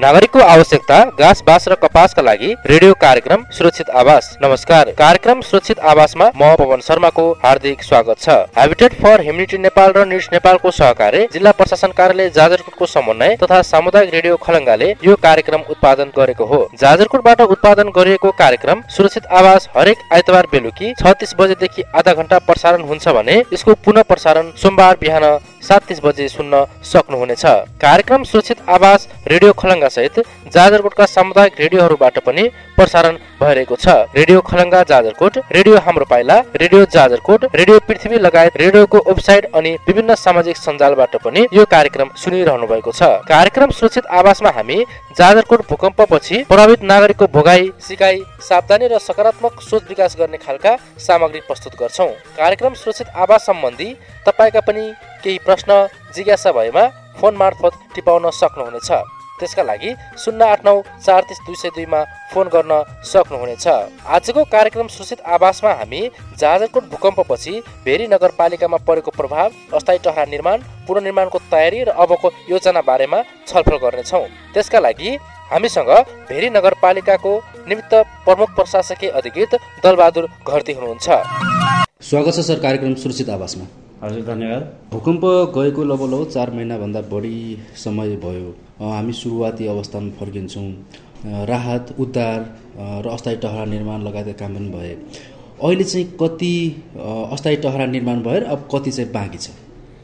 नागरिकको आवश्यकता घाँस बाँस र कपासका लागि रेडियो कार्यक्रम सुरक्षित आवास। नमस्कार, कार्यक्रम सुरक्षित आवासमा म पवन शर्माको हार्दिक स्वागत छ। हैबिटेट फर ह्युम्यानिटी नेपाल र न्युज नेपालको सहकार्य, जिल्ला प्रशासन कार्यालय जाजरकोटको समन्वय तथा सामुदायिक रेडियो खलङ्गाले यो कार्यक्रम उत्पादन गरेको हो। जाजरकोटबाट उत्पादन गरिएको कार्यक्रम सुरक्षित आवास हरेक आइतबार बेलुकी 36 बजेदेखि आधा घण्टा प्रसारण हुन्छ भने यसको पुनः प्रसारण सोमबार बिहान 7:30 बजे सुन्न सक्नुहुनेछ। कार्यक्रम सुरक्षित आवास रेडियो खलङ्गा सहित जाजरकोटका सामुदायिक रेडियोहरूबाट पनि प्रसारण भइरहेको छ। रेडियो खलङ्गा जाजरकोट, रेडियो हाम्रो पाइला, रेडियो जाजरकोट, रेडियो पृथ्वी लगायत रेडियोको वेबसाइट अनि विभिन्न सामाजिक सञ्जालबाट पनि यो कार्यक्रम सुनिरहनु भएको छ। कार्यक्रम सुरक्षित आवासमा हामी जाजरकोट भूकम्पपछि प्रभावित नागरिकको भोगाई, सिकाइ, सावधानी र सकारात्मक सोच विकास गर्ने खालका सामग्री प्रस्तुत गर्छौं। कार्यक्रम सुरक्षित आवास सम्बन्धी तपाईका पनि केही प्रश्न जिज्ञासा भएमा फोन मार्फत टिपाउन सक्नुहुनेछ। त्यसका लागि 089 430 202 मा फोन गर्न सक्नुहुनेछ। आजको कार्यक्रम सुरक्षित आवासमा हामी जाजरकोट भूकम्पपछि भेरी नगरपालिकामा परेको प्रभाव, अस्थायी टहरा निर्माण, पुनर्निर्माणको तयारी र अबको योजना बारेमा छलफल गर्नेछौँ। त्यसका लागि हामीसँग भेरी नगरपालिकाको निमित्त प्रमुख प्रशासकीय अधिकृत दलबहादुर घरती हुनुहुन्छ। स्वागत छ सर कार्यक्रम सुरक्षित आवासमा। हजुर, धन्यवाद। भूकम्प गएको लगभग 4 महिनाभन्दा बढी समय भयो। हामी सुरुवाती अवस्थामा फर्किन्छौँ। राहत, उद्धार र अस्थायी टहरा निर्माण लगायतका काम पनि भए। अहिले चाहिँ कति अस्थायी टहरा निर्माण भयो र अब कति चाहिँ बाँकी छ?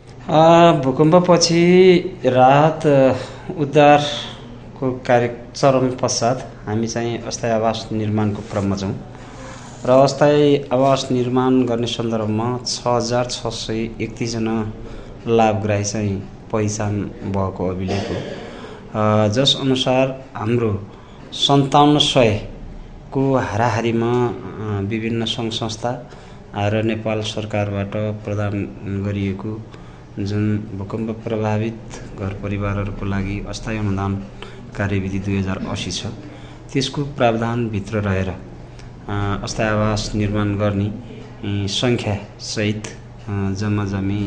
भूकम्पपछि राहत उद्धारको कार्य चरम पश्चात हामी चाहिँ अस्थायी आवास निर्माणको क्रममा छौँ र अस्थायी आवास निर्माण गर्ने सन्दर्भमा 6631 जना लाभग्राही चाहिँ पहिचान भएको अभिलेख हो, जस अनुसार हाम्रो 5700 को हाराहारीमा विभिन्न सङ्घ संस्था र नेपाल सरकारबाट प्रदान गरिएको जुन भूकम्प प्रभावित घर परिवारहरूको लागि अस्थायी अनुदान कार्यविधि 2080 छ, त्यसको प्रावधानभित्र रहेर अस्थायी आवास निर्माण गर्ने सङ्ख्यासहित जम्माजम्मी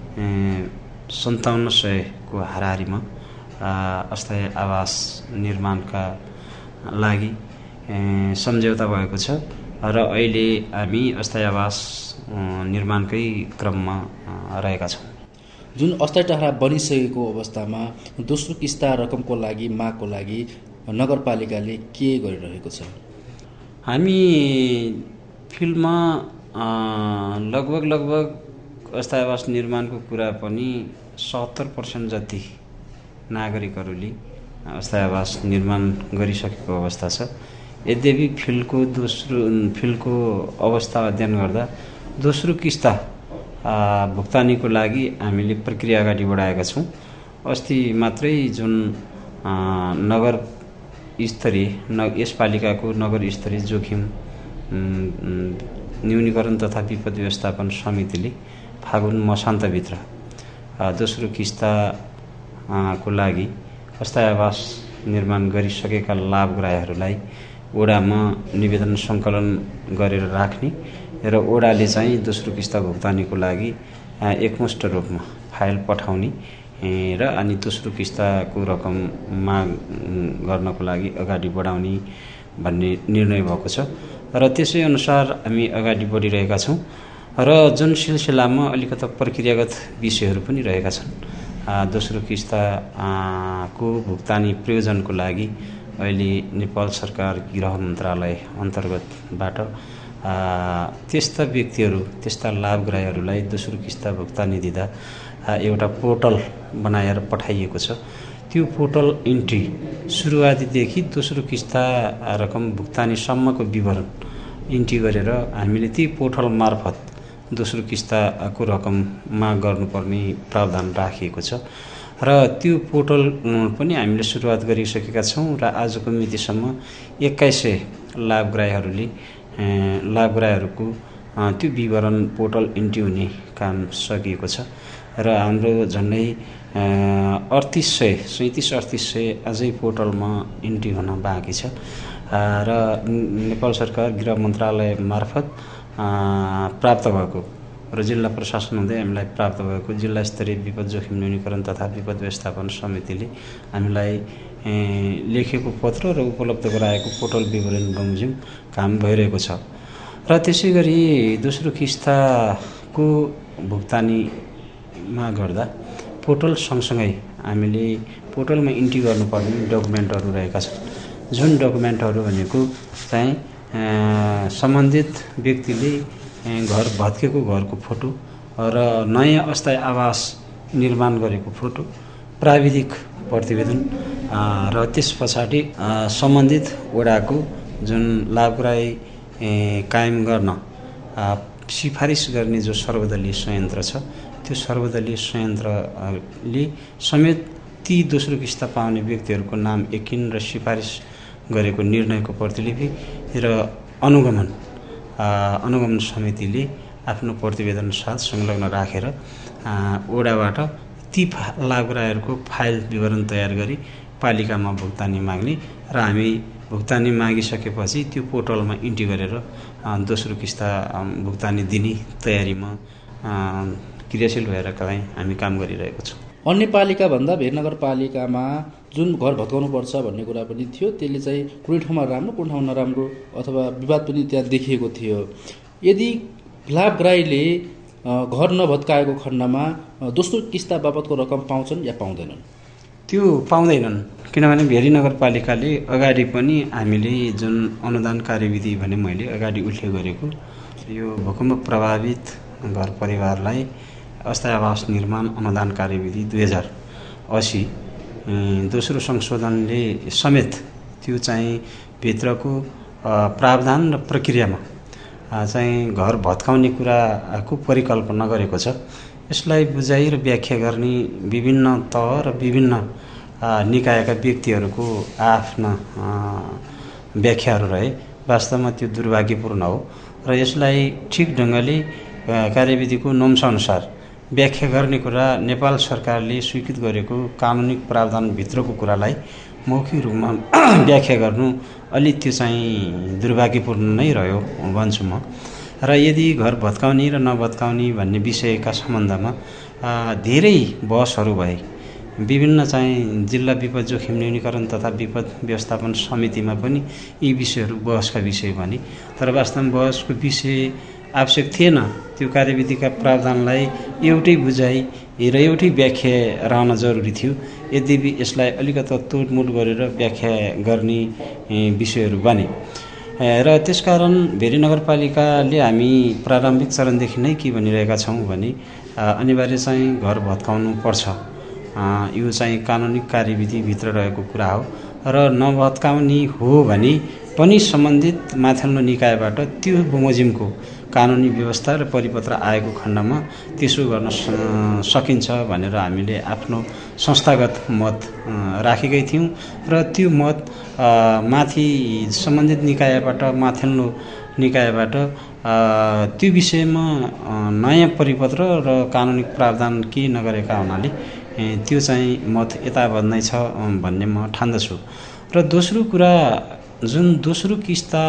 5700 को हाराहारीमा अस्थायी आवास निर्माणका लागि सम्झौता भएको छ र अहिले हामी अस्थायी आवास निर्माणकै क्रममा रहेका छौँ। जुन अस्थायी टहरा बनिसकेको अवस्थामा दोस्रो किस्ता रकमको लागि मागको लागि नगरपालिकाले के गरिरहेको छ? हामी फिल्डमा लगभग अस्थायी आवास निर्माणको कुरा पनि 70% जति नागरिकहरूले अस्थायी आवास निर्माण गरिसकेको अवस्था छ। यद्यपि फिल्डको अवस्था अध्ययन गर्दा दोस्रो किस्ता भुक्तानीको लागि हामीले प्रक्रिया अगाडि बढाएका छौँ। अस्ति मात्रै जुन नगर स्तरीय यस पालिकाको नगर स्तरीय जोखिम न्यूनीकरण तथा विपद व्यवस्थापन समितिले फागुन मसान्तभित्र दोस्रो किस्ताको लागि अस्थायी आवास निर्माण गरिसकेका लाभग्राहीहरूलाई ओडामा निवेदन सङ्कलन गरेर राख्ने र ओडाले चाहिँ दोस्रो किस्ता भुक्तानीको लागि एकमुष्ट रूपमा फाइल पठाउने र अनि दोस्रो किस्ताको रकम माग गर्नको लागि अगाडि बढाउने भन्ने निर्णय भएको छ र त्यसै अनुसार हामी अगाडि बढिरहेका छौँ र जुन सिलसिलामा अलिकता प्रक्रियागत विषयहरू पनि रहेका छन्। दोस्रो किस्ताको भुक्तानी प्रयोजनको लागि अहिले नेपाल सरकार गृह मन्त्रालय अन्तर्गतबाट त्यस्ता व्यक्तिहरू, त्यस्ता लाभग्राहीहरूलाई दोस्रो किस्ता भुक्तानी दिँदा एउटा पोर्टल बनाएर पठाइएको छ। त्यो पोर्टल इन्ट्री सुरुवातीदेखि दोस्रो किस्ता रकम भुक्तानीसम्मको विवरण इन्ट्री गरेर हामीले ती पोर्टल मार्फत दोस्रो किस्ताको रकम माग गर्नुपर्ने प्रावधान राखिएको छ र त्यो पोर्टल पनि हामीले सुरुवात गरिसकेका छौँ र आजको मितिसम्म 2100 लाभग्राहीहरूको त्यो विवरण पोर्टल इन्ट्री हुने काम सकिएको छ र हाम्रो झन्डै 3700 अझै पोर्टलमा इन्ट्री हुन बाँकी छ र नेपाल सरकार गृह मन्त्रालय मार्फत प्राप्त भएको र जिल्ला प्रशासन हुँदै हामीलाई प्राप्त भएको जिल्ला स्तरीय विपद जोखिम न्यूनीकरण तथा विपद व्यवस्थापन समितिले हामीलाई लेखेको पत्र र उपलब्ध गराएको पोर्टल विवरण बमोजिम काम भइरहेको छ। र त्यसै गरी दोस्रो किस्ताको भुक्तानीमा गर्दा पोर्टल सँगसँगै हामीले पोर्टलमा इन्ट्री गर्नुपर्ने डकुमेन्टहरू रहेका छन्, जुन डकुमेन्टहरू भनेको चाहिँ सम्बन्धित व्यक्तिले घर भत्केको घरको फोटो र नयाँ अस्थायी आवास निर्माण गरेको फोटो, प्राविधिक प्रतिवेदन र त्यस पछाडि सम्बन्धित वडाको जुन लाभग्राही कायम गर्न सिफारिस गर्ने जो सर्वदलीय संयन्त्र छ, त्यो सर्वदलीय संयन्त्रले समेत ती दोस्रो किस्ता पाउने व्यक्तिहरूको नाम एकिन र सिफारिस गरेको निर्णयको प्रतिलिपि र अनुगमन समितिले आफ्नो प्रतिवेदन साथ संलग्न राखेर वडाबाट ती लाभग्राहीहरूको फाइल विवरण तयार गरी पालिकामा भुक्तानी माग्ने र हामी भुक्तानी मागिसकेपछि त्यो पोर्टलमा इन्ट्री गरेर दोस्रो किस्ता भुक्तानी दिने तयारीमा क्रियाशील भएर चाहिँ हामी काम गरिरहेको छौँ। अन्य पालिकाभन्दा भेर नगरपालिकामा जुन घर भत्काउनु पर्छ भन्ने कुरा पनि थियो, त्यसले चाहिँ कुनै ठाउँमा राम्रो कुनै ठाउँमा नराम्रो अथवा विवाद पनि त्यहाँ देखिएको थियो। यदि लाभग्राहीले घर नभत्काएको खण्डमा दोस्रो किस्ता बापतको रकम पाउँछन् या पाउँदैनन्? त्यो पाउँदैनन्, किनभने भेरी नगरपालिकाले अगाडि पनि हामीले जुन अनुदान कार्यविधि भने मैले अगाडि उल्लेख गरेको यो भूकम्प प्रभावित घर परिवारलाई अस्थायी आवास निर्माण अनुदान कार्यविधि 2080 दोस्रो संशोधनले समेत त्यो चाहिँ भित्रको प्रावधान र प्रक्रियामा चाहिँ घर भत्काउने कुराको परिकल्पना गरेको छ। यसलाई बुझाइ र व्याख्या गर्ने विभिन्न तह र विभिन्न निकायका व्यक्तिहरूको आफ्ना व्याख्याहरू रहे। वास्तवमा त्यो दुर्भाग्यपूर्ण हो र यसलाई ठिक ढङ्गले कार्यविधिको नोम्सअनुसार व्याख्या गर्ने कुरा नेपाल सरकारले स्वीकृत गरेको कानुनिक प्रावधानभित्रको कुरालाई मौखिक रूपमा व्याख्या गर्नु अलि त्यो चाहिँ दुर्भाग्यपूर्ण नै रह्यो भन्छु म। र यदि घर भत्काउने र नभत्काउने भन्ने विषयका सम्बन्धमा धेरै बहसहरू भए, विभिन्न चाहिँ जिल्ला विपद जोखिम न्यूनीकरण तथा विपद व्यवस्थापन समितिमा पनि यी विषयहरू बहसका विषय भने, तर वास्तवमा बहसको विषय आवश्यक थिएन। त्यो कार्यविधिका प्रावधानलाई एउटै बुझाइ र एउटै व्याख्या रहन जरुरी थियो। यद्यपि यसलाई अलिकति तोडमोड गरेर व्याख्या गर्ने विषयहरू बने र त्यसकारण भेरी नगरपालिकाले हामी प्रारम्भिक चरणदेखि नै के भनिरहेका छौँ भने अनिवार्य चाहिँ घर भत्काउनु पर्छ। यो चाहिँ कानुनिक कार्यविधिभित्र रहेको कुरा हो र नभत्काउने हो भने पनि सम्बन्धित माथिल्लो निकायबाट त्यो बमोजिमको कानुनी व्यवस्था र परिपत्र आएको खण्डमा त्यसो गर्न सकिन्छ भनेर हामीले आफ्नो संस्थागत मत राखेकै थियौँ र त्यो मत माथि सम्बन्धित निकायबाट माथिल्लो निकायबाट त्यो विषयमा नयाँ परिपत्र र कानुनिक प्रावधान के नगरेका हुनाले त्यो चाहिँ मत यथावत नै छ भन्ने म ठान्दछु। र दोस्रो कुरा, जुन दोस्रो किस्ता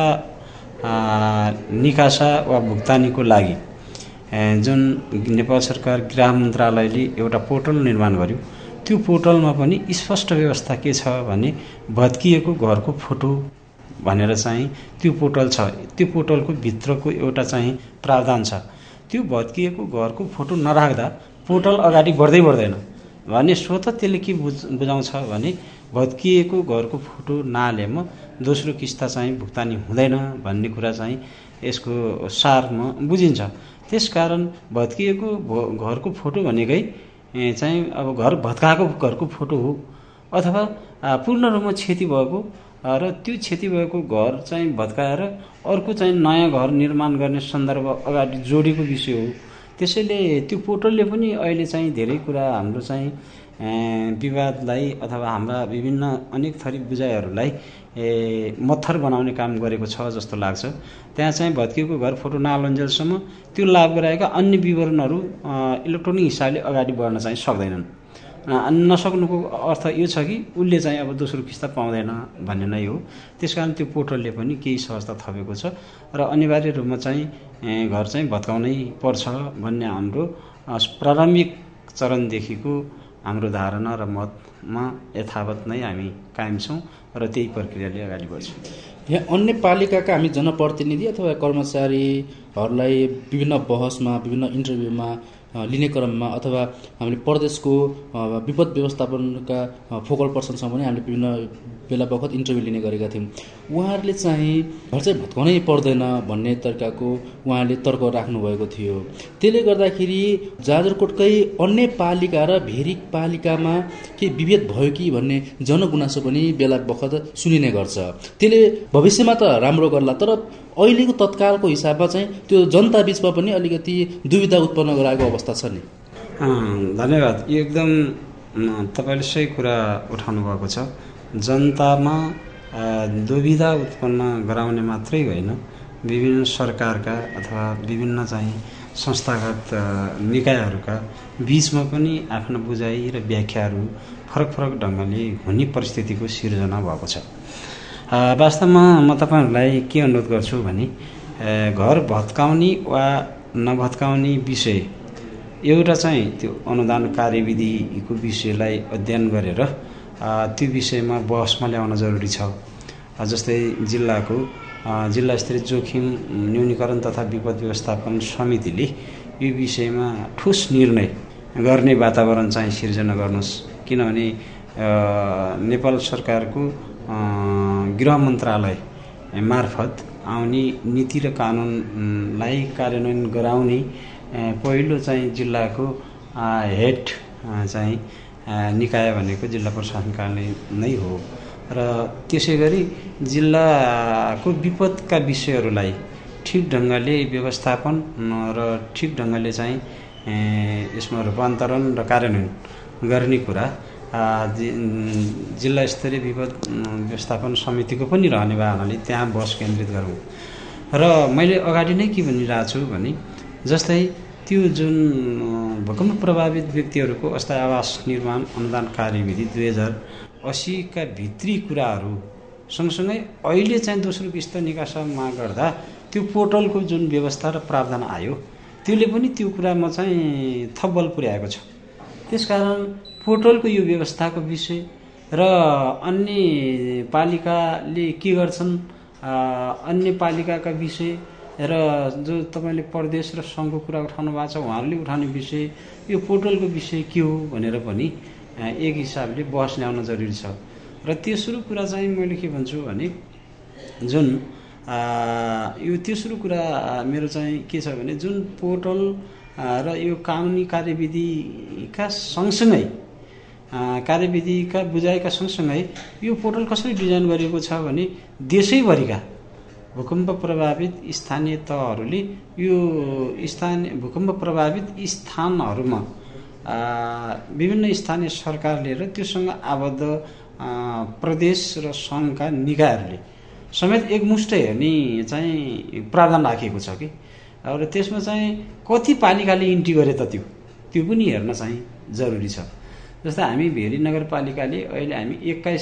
निकासा वा भुक्तानीको लागि जुन नेपाल सरकार गृह मन्त्रालयले एउटा पोर्टल निर्माण गर्यो, त्यो पोर्टलमा पनि स्पष्ट व्यवस्था के छ भने भत्किएको घरको फोटो भनेर चाहिँ त्यो पोर्टल छ। त्यो पोर्टलको भित्रको एउटा चाहिँ प्रावधान छ। त्यो भत्किएको घरको फोटो नराख्दा पोर्टल अगाडि बढ्दैन भने स्वतः त्यसले के बुझाउँछ भने भत्किएको घरको फोटो नहालेमा दोस्रो किस्ता चाहिँ भुक्तानी हुँदैन भन्ने कुरा चाहिँ यसको सारमा बुझिन्छ। त्यसकारण भत्किएको घरको फोटो भनेकै चाहिँ अब घर भत्काएको घरको फोटो हो अथवा पूर्ण रूपमा क्षति भएको र त्यो क्षति भएको घर चाहिँ भत्काएर अर्को चाहिँ नयाँ घर निर्माण गर्ने सन्दर्भ अगाडि जोडेको विषय हो। त्यसैले त्यो पोर्टलले पनि अहिले चाहिँ धेरै कुरा हाम्रो चाहिँ विवादलाई अथवा हाम्रा विभिन्न अनेक थरी बुझाइहरूलाई मत्थर बनाउने काम गरेको छ जस्तो लाग्छ। त्यहाँ चाहिँ भत्किएको घर फोटो नहालुन्जेलसम्म त्यो लाभ गराएका अन्य विवरणहरू इलेक्ट्रोनिक हिसाबले अगाडि बढ्न चाहिँ सक्दैनन्। नसक्नुको अर्थ यो छ कि उसले चाहिँ अब दोस्रो किस्ता पाउँदैन भन्ने नै हो। त्यसकारण त्यो पोर्टलले पनि केही सहजता थपेको छ र अनिवार्य रूपमा चाहिँ घर चाहिँ भत्काउनै पर्छ भन्ने हाम्रो प्रारम्भिक चरणदेखिको हाम्रो धारणा र मतमा यथावत नै हामी कायम छौँ र त्यही प्रक्रियाले अगाडि बढ्छौँ। यहाँ अन्य पालिकाका हामी जनप्रतिनिधि अथवा कर्मचारीहरूलाई विभिन्न बहसमा विभिन्न इन्टरभ्यूमा लिने क्रममा अथवा हामीले प्रदेशको विपद व्यवस्थापनका फोकल पर्सनसँग पनि हामीले विभिन्न बेला बखत इन्टरभ्यू लिने गरेका थियौँ। उहाँहरूले चाहिँ घर चाहिँ भत्काउनै पर्दैन भन्ने तरिकाको उहाँले तर्क राख्नुभएको थियो। त्यसले गर्दाखेरि जाजरकोटकै अन्य पालिका र भेरी पालिकामा के विभेद भयो कि भन्ने जनगुनासो पनि बेला बखत सुनिने गर्छ। त्यसले भविष्यमा त राम्रो गर्ला, तर अहिलेको तत्कालको हिसाबमा चाहिँ त्यो जनता बिचमा पनि अलिकति दुविधा उत्पन्न गराएको अवस्था छ नि। धन्यवाद। एकदम तपाईँले सही कुरा उठाउनु भएको छ। जनतामा दुविधा उत्पन्न गराउने मात्रै होइन, विभिन्न सरकारका अथवा विभिन्न चाहिँ संस्थागत निकायहरूका बिचमा पनि आफ्ना बुझाइ र व्याख्याहरू फरक फरक ढङ्गले हुने परिस्थितिको सिर्जना भएको छ। वास्तवमा म तपाईँहरूलाई के अनुरोध गर्छु भने घर भत्काउने वा नभत्काउने विषय एउटा चाहिँ त्यो अनुदान कार्यविधिको विषयलाई अध्ययन गरेर त्यो विषयमा बहसमा ल्याउन जरुरी छ। जस्तै जिल्ला स्तरीय जोखिम न्यूनीकरण तथा विपद व्यवस्थापन समितिले यो विषयमा ठोस निर्णय गर्ने वातावरण चाहिँ सिर्जना गर्नुहोस्। किनभने नेपाल सरकारको गृह मन्त्रालय मार्फत आउने नीति र कानुनलाई कार्यान्वयन गराउने पहिलो चाहिँ जिल्लाको हेड चाहिँ निकाय भनेको जिल्ला प्रशासन कार्यालय नै हो र त्यसै गरी जिल्लाको विपदका विषयहरूलाई ठिक ढङ्गले व्यवस्थापन र ठिक ढङ्गले चाहिँ यसमा रूपान्तरण र कार्यान्वयन गर्ने कुरा जिल्ला स्तरीय विपद व्यवस्थापन समितिको पनि रहने भए हुनाले त्यहाँ बस केन्द्रित गरौँ। र मैले अगाडि नै के भनिरहेको छु भने जस्तै त्यो जुन भूकम्प प्रभावित व्यक्तिहरूको अस्थायी आवास निर्माण अनुदान कार्यविधि 2080 का भित्री कुराहरू सँगसँगै अहिले चाहिँ दोस्रो किस्त निकासामा गर्दा त्यो पोर्टलको जुन व्यवस्था र प्रावधान आयो त्यसले पनि त्यो कुरामा चाहिँ थप बल पुर्याएको छ। त्यसकारण पोर्टलको यो व्यवस्थाको विषय र अन्य पालिकाले के गर्छन्, अन्य पालिकाका विषय र जो तपाईँले प्रदेश र सङ्घको कुरा उठाउनु भएको छ उहाँहरूले उठाउने विषय, यो पोर्टलको विषय के हो भनेर पनि एक हिसाबले बहस ल्याउन जरुरी छ। र तेस्रो कुरा चाहिँ मैले के भन्छु भने जुन यो तेस्रो कुरा मेरो चाहिँ के छ भने जुन पोर्टल र यो कानुनी कार्यविधिका सँगसँगै कार्यविधिका बुझाइका सँगसँगै यो पोर्टल कसरी डिजाइन गरिएको छ भने देशैभरिका भूकम्प प्रभावित स्थानीय तहहरूले यो भूकम्प प्रभावित स्थानहरूमा विभिन्न स्थानीय सरकारले र त्योसँग आबद्ध प्रदेश र सङ्घका निकायहरूले समेत एकमुष्ट हेर्ने चाहिँ प्रावधान राखिएको छ कि। र त्यसमा चाहिँ कति पालिकाले इन्ट्री गरे त त्यो पनि हेर्न चाहिँ जरुरी छ। जस्तै हामी भेरी नगरपालिकाले अहिले हामी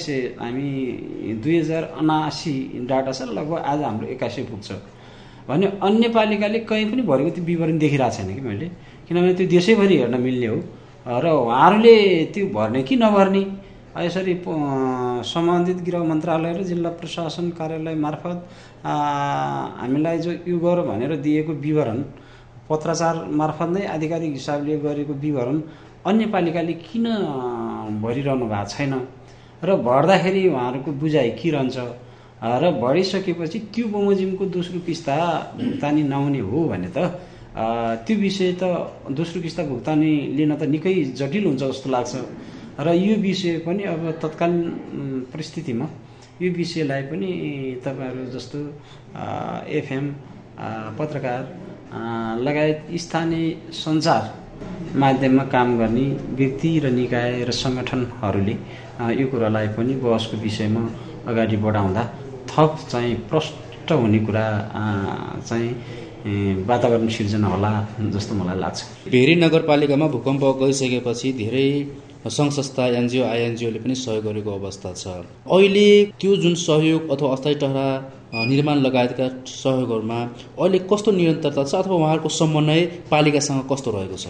2079 डाटा छ, लगभग आज हाम्रो 81 पुग्छ भने अन्य पालिकाले कहीँ पनि भरेको त्यो विवरण देखिरहेको छैन कि मैले, किनभने त्यो देशैभरि हेर्न मिल्ने हो र उहाँहरूले त्यो भर्ने कि नभर्ने यसरी सम्बन्धित गृह मन्त्रालय र जिल्ला प्रशासन कार्यालय मार्फत हामीलाई जो यो गर भनेर दिएको विवरण पत्राचार मार्फत नै आधिकारिक हिसाबले गरेको विवरण अन्य पालिकाले किन भरिरहनु भएको छैन र भर्दाखेरि उहाँहरूको बुझाइ के रहन्छ र भरिसकेपछि त्यो बमोजिमको दोस्रो किस्ता भुक्तानी नहुने हो भने त त्यो विषय त दोस्रो किस्ता भुक्तानी लिन त निकै जटिल हुन्छ जस्तो लाग्छ। र यो विषय पनि अब तत्कालीन परिस्थितिमा यो विषयलाई पनि तपाईँहरू जस्तो एफएम पत्रकार लगायत स्थानीय सञ्चार माध्यममा काम गर्ने व्यक्ति र निकाय र सङ्गठनहरूले यो कुरालाई पनि बहसको विषयमा अगाडि बढाउँदा थप चाहिँ प्रष्ट हुने कुरा चाहिँ वातावरण सिर्जना होला जस्तो मलाई लाग्छ। भेरी नगरपालिकामा भूकम्प गइसकेपछि धेरै सङ्घ संस्था एनजिओ आइएनजिओले पनि सहयोग गरेको अवस्था छ। अहिले त्यो जुन सहयोग अथवा अस्थायी टहरा निर्माण लगायतका सहयोगहरूमा अहिले कस्तो निरन्तरता छ अथवा उहाँहरूको समन्वय पालिकासँग कस्तो रहेको छ?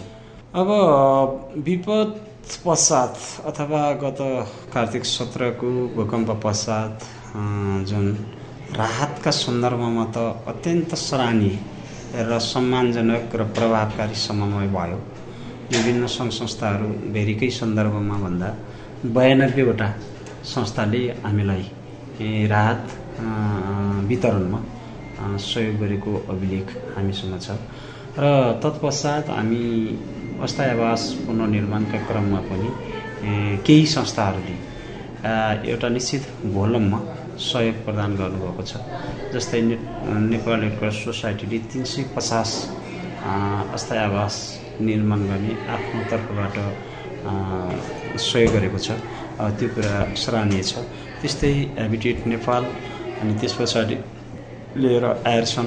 अब विपद पश्चात अथवा गत कार्तिक 17को भूकम्प पश्चात जुन राहतका सन्दर्भमा त अत्यन्त सराहनीय र सम्मानजनक र प्रभावकारी समन्वय भयो। विभिन्न सङ्घ संस्थाहरू भेरीकै सन्दर्भमा भन्दा 92वटा संस्थाले हामीलाई राहत वितरणमा सहयोग गरेको अभिलेख हामीसँग छ र तत्पश्चात हामी अस्थायी आवास पुनर्निर्माणका क्रममा पनि केही संस्थाहरूले एउटा निश्चित भोलममा सहयोग प्रदान गर्नुभएको छ। जस्तै नेपाल रेड क्रस सोसाइटीले 350 अस्थायी आवास निर्माण गर्ने आफ्नो तर्फबाट सहयोग गरेको छ। त्यो कुरा सराहनीय छ। त्यस्तै हेबिटेट नेपाल अनि त्यस पछाडि लिएर आयरसन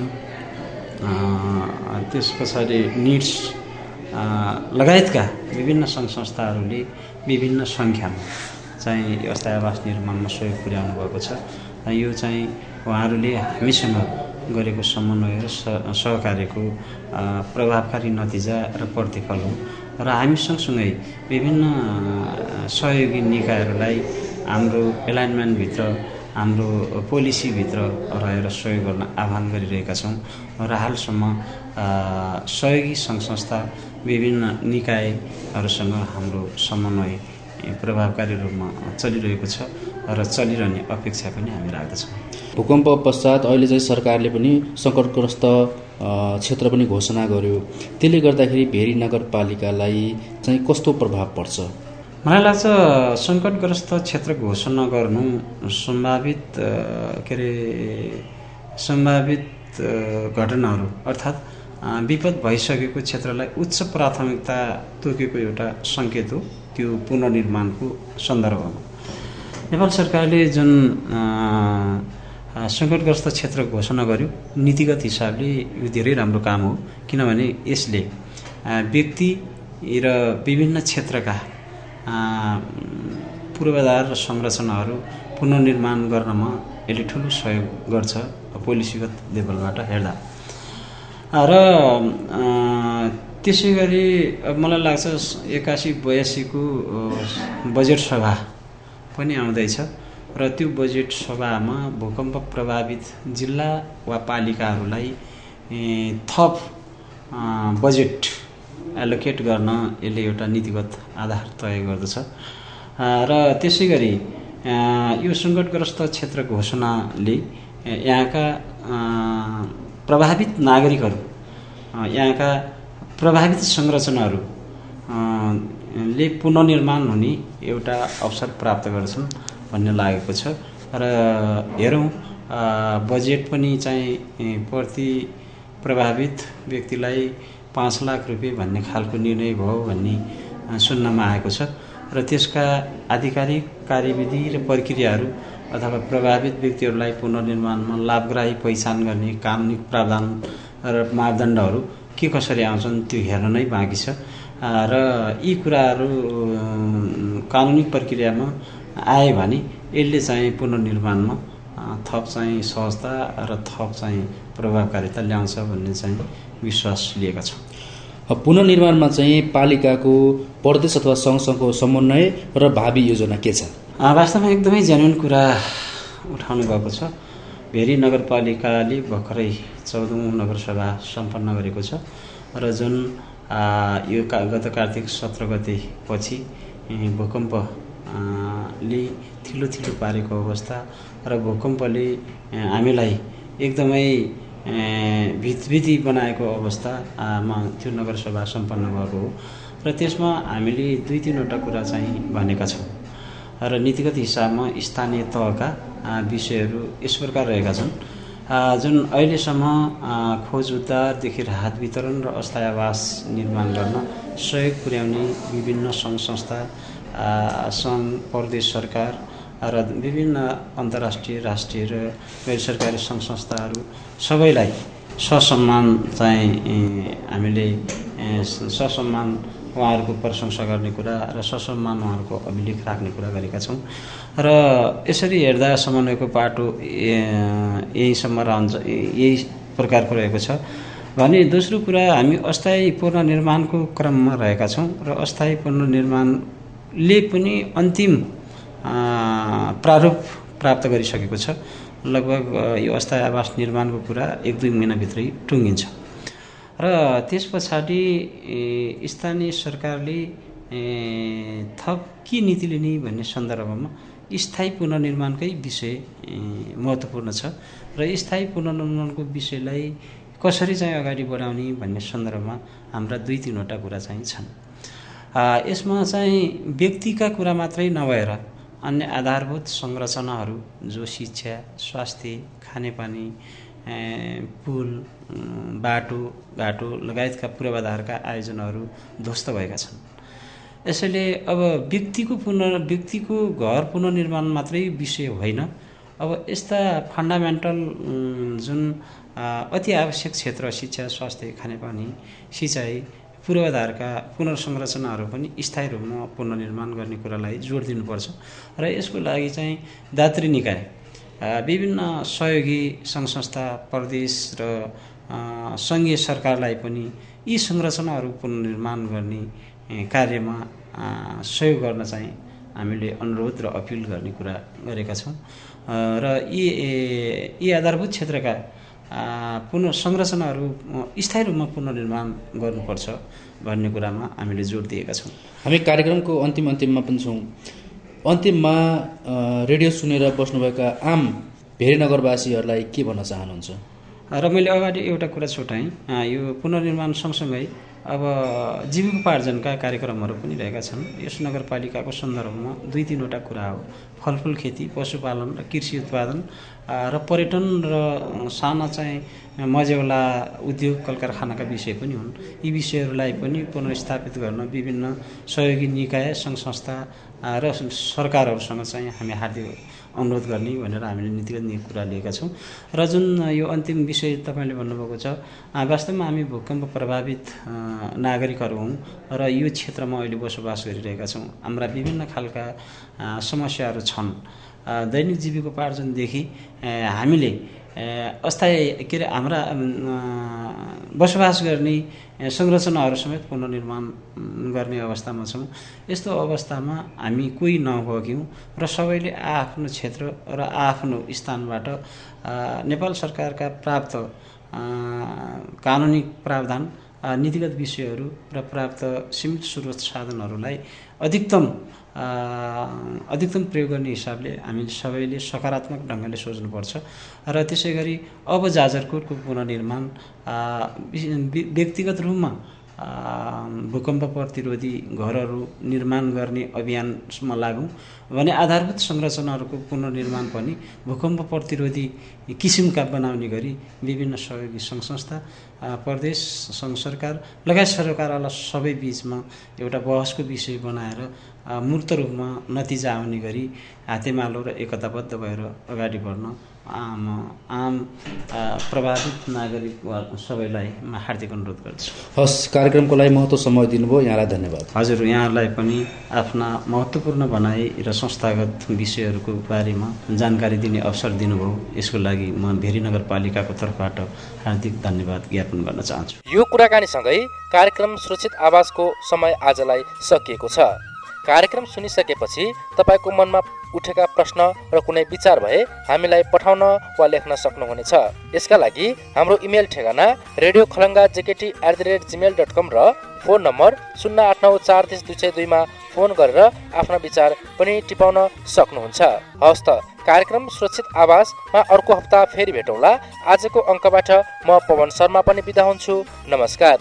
त्यस पछाडि निड्स लगायतका विभिन्न सङ्घ संस्थाहरूले विभिन्न सङ्ख्यामा चाहिँ अस्थायी आवास निर्माणमा सहयोग पुर्याउनु भएको छ। यो चाहिँ उहाँहरूले हामीसँग गरेको समन्वय र सहकार्यको प्रभावकारी नतिजा र प्रतिफल हो र हामी सँगसँगै विभिन्न सहयोगी निकायहरूलाई हाम्रो एलाइनमेन्टभित्र हाम्रो पोलिसीभित्र रहेर सहयोग गर्न आह्वान गरिरहेका छौँ र हालसम्म सहयोगी सङ्घ संस्था विभिन्न निकायहरूसँग हाम्रो समन्वय प्रभावकारी रूपमा चलिरहेको छ र चलिरहने अपेक्षा पनि हामी राख्दछौँ। भूकम्प पश्चात अहिले चाहिँ सरकारले पनि सङ्कटग्रस्त क्षेत्र पनि घोषणा गर्यो। त्यसले गर्दाखेरि भेरी नगरपालिकालाई चाहिँ कस्तो प्रभाव पर्छ? मलाई लाग्छ सङ्कटग्रस्त क्षेत्र घोषणा गर्नु सम्भावित घटनाहरू अर्थात् विपद भइसकेको क्षेत्रलाई उच्च प्राथमिकता तोकेको एउटा सङ्केत हो। त्यो पुनर्निर्माणको सन्दर्भमा नेपाल सरकारले जुन सङ्कटग्रस्त क्षेत्र घोषणा गर्यो नीतिगत हिसाबले यो धेरै राम्रो काम हो। किनभने यसले व्यक्ति र विभिन्न क्षेत्रका पूर्वाधार र संरचनाहरू पुनर्निर्माण गर्नमा यसले ठुलो सहयोग गर्छ पोलिसीगत लेभलबाट हेर्दा। र त्यसै गरी मलाई लाग्छ 81-82को बजेट सभा पनि आउँदैछ र त्यो बजेट सभामा भूकम्प प्रभावित जिल्ला वा पालिकाहरूलाई थप बजेट एलोकेट गर्न यसले एउटा नीतिगत आधार तय गर्दछ र त्यसै गरी यो सङ्कटग्रस्त क्षेत्र घोषणाले यहाँका प्रभावित नागरिकहरू यहाँका प्रभावित संरचनाहरूले पुनर्निर्माण हुने एउटा अवसर प्राप्त गर्छन् भन्ने लागेको छ र हेरौँ बजेट पनि चाहिँ प्रति प्रभावित व्यक्तिलाई 5 लाख रुपियाँ भन्ने खालको निर्णय भयो भन्ने सुन्नमा आएको छ र त्यसका आधिकारिक कार्यविधि र प्रक्रियाहरू अथवा प्रभावित व्यक्तिहरूलाई पुनर्निर्माणमा लाभग्राही पहिचान गर्ने कानुनी प्रावधान र मापदण्डहरू के कसरी आउँछन् त्यो हेर्न नै बाँकी छ र यी कुराहरू कानुनी प्रक्रियामा आए भने यसले चाहिँ पुनर्निर्माणमा थप चाहिँ सहजता र थप चाहिँ प्रभावकारिता ल्याउँछ भन्ने चाहिँ विश्वास लिएका छौँ। पुनर्निर्माणमा चाहिँ पालिकाको प्रदेश अथवा सङ्घसँगको समन्वय र भावी योजना के छ? वास्तवमा एकदमै जेन्युन कुरा उठाउनु भएको छ। भेरी नगरपालिकाले भर्खरै 14औं नगरसभा सम्पन्न गरेको छ र जुन यो गत कार्तिक 17 गते पछि भूकम्पले थिलो पारेको अवस्था र भूकम्पले हामीलाई एकदमै भीति बनाएको अवस्थामा त्यो नगरसभा सम्पन्न भएको हो र त्यसमा हामीले 2-3वटा कुरा चाहिँ भनेका छौँ र नीतिगत हिसाबमा स्थानीय तहका विषयहरू यस प्रकार रहेका छन्। जुन अहिलेसम्म खोज उद्धारदेखि राहत वितरण र अस्थायी आवास निर्माण गर्न सहयोग पुर्याउने विभिन्न सङ्घ संस्था सङ्घ प्रदेश सरकार र विभिन्न अन्तर्राष्ट्रिय राष्ट्रिय र गैर सरकारी सङ्घ संस्थाहरू सबैलाई ससम्मान चाहिँ हामीले ससम्मान उहाँहरूको प्रशंसा गर्ने कुरा र ससम्मान उहाँहरूको अभिलेख राख्ने कुरा गरेका छौँ र यसरी हेर्दा समन्वयको पाटो यहीसम्म रहन्छ, यही प्रकारको रहेको छ भने दोस्रो कुरा हामी अस्थायी पुनर्निर्माणको क्रममा रहेका छौँ र अस्थायी पुनर्निर्माणले पनि अन्तिम प्रारूप प्राप्त गरिसकेको छ। लगभग यो अस्थायी आवास निर्माणको कुरा 1-2 महिनाभित्रै टुङ्गिन्छ र त्यस पछाडि स्थानीय सरकारले थप के नीति लिने भन्ने सन्दर्भमा स्थायी पुनर्निर्माणकै विषय महत्त्वपूर्ण छ र स्थायी पुनर्निर्माणको विषयलाई कसरी चाहिँ अगाडि बढाउने भन्ने सन्दर्भमा हाम्रा 2-3वटा कुरा चाहिँ छन्। यसमा चाहिँ व्यक्तिका कुरा मात्रै नभएर अन्य आधारभूत संरचनाहरू जो शिक्षा, स्वास्थ्य, खानेपानी, पुल, बाटो घाटो लगायतका पूर्वाधारका आयोजनाहरू ध्वस्त भएका छन्। यसैले अब व्यक्तिको घर पुनर्निर्माण मात्रै विषय होइन, अब यस्ता फन्डामेन्टल जुन अति आवश्यक क्षेत्र शिक्षा, स्वास्थ्य, खानेपानी, सिँचाइ, पूर्वाधारका पुनर्संरचनाहरू पनि स्थायी रूपमा पुनर्निर्माण गर्ने कुरालाई जोड दिनुपर्छ र यसको लागि चाहिँ दात्री निकाय, विभिन्न सहयोगी सङ्घ संस्था, प्रदेश र सङ्घीय सरकारलाई पनि यी संरचनाहरू पुनर्निर्माण गर्ने कार्यमा सहयोग गर्न चाहिँ हामीले अनुरोध र अपिल गर्ने कुरा गरेका छौँ र यी आधारभूत क्षेत्रका संरचनाहरू स्थायी रूपमा पुनर्निर्माण गर्नुपर्छ भन्ने कुरामा हामीले जोड दिएका छौँ। हामी कार्यक्रमको अन्तिममा पनि छौँ। अन्तिममा रेडियो सुनेर बस्नुभएका आम भेरी नगरवासीहरूलाई के भन्न चाहनुहुन्छ? र मैले अगाडि एउटा कुरा छुटाएँ, यो पुनर्निर्माण सँगसँगै अब जीविकोपार्जनका कार्यक्रमहरू पनि रहेका छन्। यस नगरपालिकाको सन्दर्भमा 2-3वटा कुरा हो, फलफुल खेती, पशुपालन र कृषि उत्पादन र पर्यटन र साना चाहिँ मझौला उद्योग कल कारखानाका विषय पनि हुन्। यी विषयहरूलाई पनि पुनर्स्थापित गर्न विभिन्न सहयोगी निकाय, सङ्घ संस्था र सरकारहरूसँग चाहिँ हामी हार्दिक अनुरोध गर्ने भनेर हामीले नीतिगत कुरा लिएका छौँ। र जुन यो अन्तिम विषय तपाईँले भन्नुभएको छ, वास्तवमा हामी भूकम्प प्रभावित नागरिकहरू हौँ र यो क्षेत्रमा अहिले बसोबास गरिरहेका छौँ। हाम्रा विभिन्न खालका समस्याहरू छन्। दैनिक जीविकोपार्जनदेखि हामीले अस्थायी हाम्रा बसोबास गर्ने संरचनाहरू समेत पुनर्निर्माण गर्ने अवस्थामा छौँ। यस्तो अवस्थामा हामी कोही नभएक्यौँ र सबैले आफ्नो क्षेत्र र आफ्नो स्थानबाट नेपाल सरकारका प्राप्त कानुनी प्रावधान, नीतिगत विषयहरू र प्राप्त सीमित स्रोत साधनहरूलाई अधिकतम प्रयोग गर्ने हिसाबले हामी सबैले सकारात्मक ढङ्गले सोच्नुपर्छ र त्यसै गरी अब जाजरकोटको पुनर्निर्माण व्यक्तिगत रूपमा भूकम्प प्रतिरोधी घरहरू निर्माण गर्ने अभियानमा लागौँ भने आधारभूत संरचनाहरूको पुनर्निर्माण पनि भूकम्प प्रतिरोधी किसिमका बनाउने गरी विभिन्न सहयोगी सङ्घ संस्था, प्रदेश, सङ्घ सरकार लगायत सरकारवाला सबै बिचमा एउटा बहसको विषय बनाएर मूर्त रूपमा नतिजा आउने गरी हातेमालो र एकताबद्ध भएर अगाडि बढ्न आम प्रभावित नागरिक सबैलाई म हार्दिक अनुरोध गर्छु। हस्, कार्यक्रमको लागि महत्त्व समय दिनुभयो, यहाँलाई धन्यवाद। हजुर, यहाँलाई पनि आफ्ना महत्त्वपूर्ण भनाइ र संस्थागत विषयहरूको बारेमा जानकारी दिने अवसर दिनुभयो, यसको लागि म भेरी नगरपालिकाको तर्फबाट हार्दिक धन्यवाद ज्ञापन गर्न चाहन्छु। यो कुराकानीसँगै कार्यक्रम सुरक्षित आवासको समय आजलाई सकिएको छ। कार्यक्रम सुनिसकेपछि तपाईँको मनमा उठेका प्रश्न र कुनै विचार भए हामीलाई पठाउन वा लेख्न सक्नुहुनेछ। यसका लागि हाम्रो इमेल ठेगाना radiokhalanga.jkt@gmail.com र फोन नम्बर 08943262 मा फोन गरेर आफ्ना विचार पनि टिपाउन सक्नुहुन्छ। हवस् त, कार्यक्रम सुरक्षित आवासमा अर्को हप्ता फेरि भेटौँला। आजको अङ्कबाट म पवन शर्मा पनि बिदा हुन्छु। नमस्कार।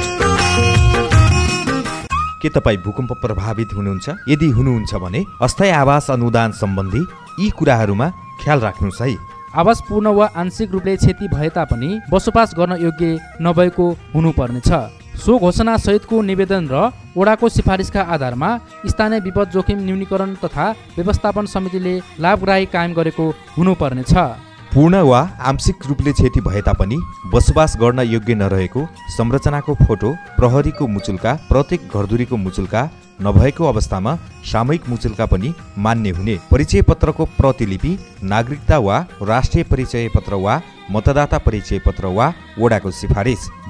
के तपाईँ भूकम्प प्रभावित हुनुहुन्छ? यदि हुनुहुन्छ भने अस्थायी आवास अनुदान सम्बन्धी यी कुराहरूमा ख्याल राख्नुहोस् है। आवास पूर्ण वा आंशिक रूपले क्षति भए तापनि बसोबास गर्न योग्य नभएको हुनुपर्नेछ। सो घोषणा सहितको निवेदन र वडाको सिफारिसका आधारमा स्थानीय विपद जोखिम न्यूनीकरण तथा व्यवस्थापन समितिले लाभग्राही कायम गरेको हुनुपर्नेछ। पूर्ण वा आंशिक रूपले क्षति भए तापनि बसोबास गर्न योग्य नरहेको संरचनाको फोटो, प्रहरीको मुचुल्का, प्रत्येक घरधुरीको मुचुल्का नभएको अवस्थामा सामूहिक मुचुल्का पनि मान्य हुने। परिचय पत्रको प्रतिलिपि, नागरिकता वा राष्ट्रिय परिचय पत्र वा मतदाता परिचय पत्र वा वडाको सिफारिस,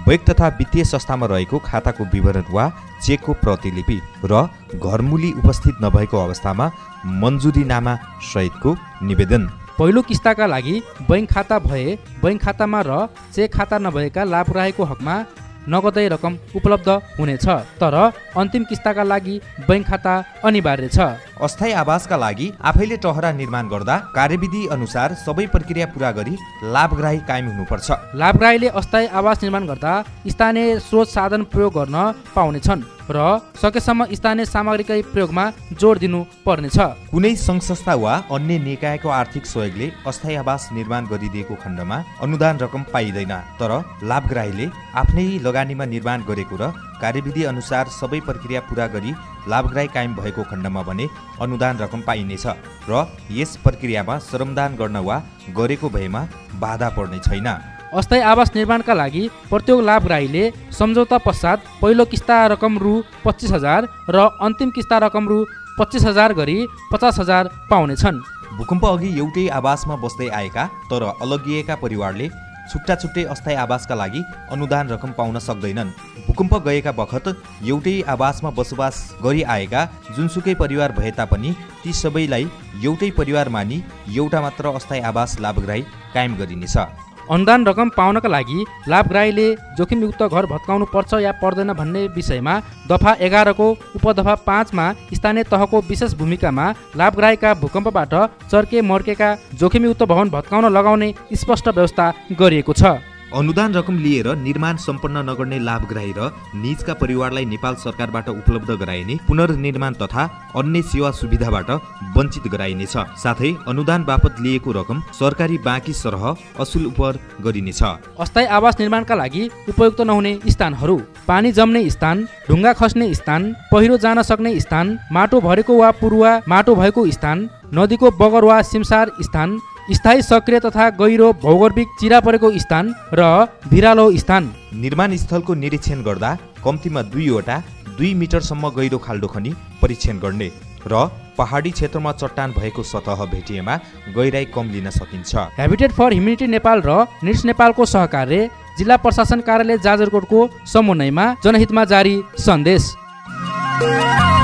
बैङ्क तथा वित्तीय संस्थामा रहेको खाताको विवरण वा चेकको प्रतिलिपि र घरमूली उपस्थित नभएको अवस्थामा मन्जुरीनामा सहितको निवेदन। पहिलो किस्ताका लागि बैङ्क खाता भए बैङ्क खातामा र चेक खाता नभएका लाभग्राहीको हकमा नगदै रकम उपलब्ध हुनेछ, तर अन्तिम किस्ताका लागि बैङ्क खाता अनिवार्य छ। अस्थायी आवासका लागि आफैले टहरा निर्माण गर्दा कार्यविधि अनुसार सबै प्रक्रिया पूरा गरी लाभग्राही कायम हुनुपर्छ। लाभग्राहीले अस्थायी आवास निर्माण गर्दा स्थानीय स्रोत साधन प्रयोग गर्न पाउनेछन् र सकेसम्म स्थानीय सामग्रीकै प्रयोगमा जोड दिनु पर्नेछ। कुनै सङ्घ संस्था वा अन्य निकायको आर्थिक सहयोगले अस्थायी आवास निर्माण गरिदिएको खण्डमा अनुदान रकम पाइँदैन, तर लाभग्राहीले आफ्नै लगानीमा निर्माण गरेको र कार्यविधि अनुसार सबै प्रक्रिया पूरा गरी लाभग्राही कायम भएको खण्डमा भने अनुदान रकम पाइनेछ र यस प्रक्रियामा श्रमदान गर्न वा गरेको भएमा बाधा पर्ने छैन। अस्थायी आवास निर्माणका लागि प्रत्येक लाभग्राहीले सम्झौता पश्चात पहिलो किस्ता रकम रु 25,000 र अन्तिम किस्ता रकम रु 25,000 गरी 50,000 पाउनेछन्। भूकम्प अघि एउटै आवासमा बस्दै आएका तर अलगिएका परिवारले छुट्टा छुट्टै अस्थायी आवासका लागि अनुदान रकम पाउन सक्दैनन्। भूकम्प गएका बखत एउटै आवासमा बसोबास गरी आएका जुनसुकै परिवार भए तापनि ती सबैलाई एउटै परिवार मानी एउटा मात्र अस्थायी आवास लाभग्राही कायम गरिनेछ। अनुदान रकम पाउनका लागि लाभग्राहीले जोखिमयुक्त घर भत्काउनु पर्छ या पर्दैन भन्ने विषयमा दफा 11 को उपदफा 5 मा स्थानीय तहको विशेष भूमिकामा लाभग्राहीका भूकम्पबाट चर्के मर्केका जोखिमयुक्त भवन भत्काउन लगाउने स्पष्ट व्यवस्था गरिएको छ। अनुदान रकम लिएर निर्माण सम्पन्न नगर्ने लाभग्राही र निजका परिवारलाई नेपाल सरकारबाट उपलब्ध गराइने पुनर्निर्माण तथा अन्य सेवा सुविधाबाट वञ्चित गराइनेछ। साथै अनुदान बापत लिएको रकम सरकारी बाँकी सरह असुल उपर गरिनेछ। अस्थायी आवास निर्माणका लागि उपयुक्त नहुने स्थानहरू: पानी जम्ने स्थान, ढुङ्गा खस्ने स्थान, पहिरो जान सक्ने स्थान, माटो भरेको वा पुरुवा माटो भएको स्थान, नदीको बगर वा सिमसार स्थान, स्थायी सक्रिय तथा गहिरो भौगोलिक चिरा परेको स्थान र भिरालो स्थान। निर्माण स्थलको निरीक्षण गर्दा कम्तीमा 2 वटा 2 मिटरसम्म गहिरो खाल्डो खनी परीक्षण गर्ने र पहाडी क्षेत्रमा चट्टान भएको सतह भेटिएमा गहिराई कम लिन सकिन्छ। ह्याबिटेट फर ह्युमेनिटी नेपाल र निड्स नेपालको सहकार्य जिल्ला प्रशासन कार्यालय जाजरकोटको समन्वयमा जनहितमा जारी सन्देश।